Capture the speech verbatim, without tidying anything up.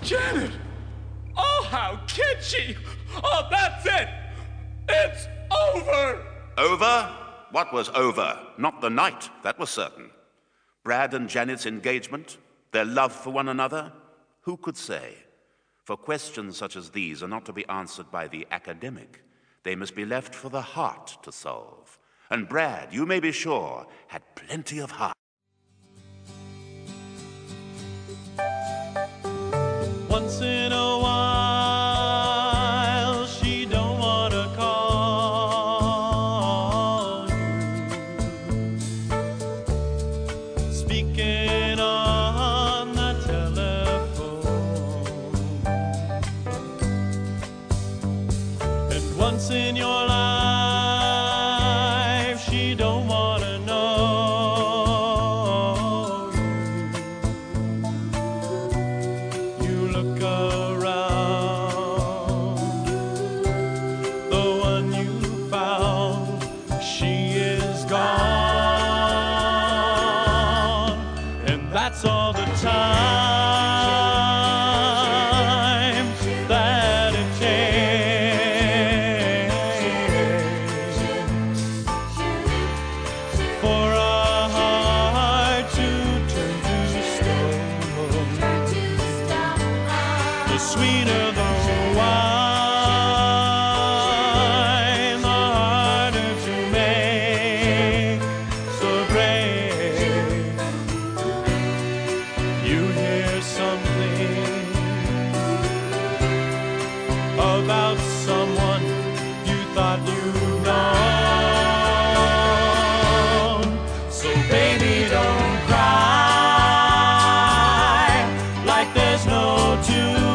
Janet! Oh, how kitschy! Oh, that's it! It's over! Over? What was over? Not the night, that was certain. Brad and Janet's engagement, their love for one another, who could say? For questions such as these are not to be answered by the academic. They must be left for the heart to solve. And Brad, you may be sure, had plenty of heart. Once in a while, she don't want to call you. Speaking on the telephone. And once in your life, she don't want to know you. You look around, the one you found, she is gone, and that's all the time that it takes for a heart to turn to stone. The sweeter the wine, the harder to make. So brave, you hear something about someone you thought you'd known. So baby, don't cry like there's no tomorrow.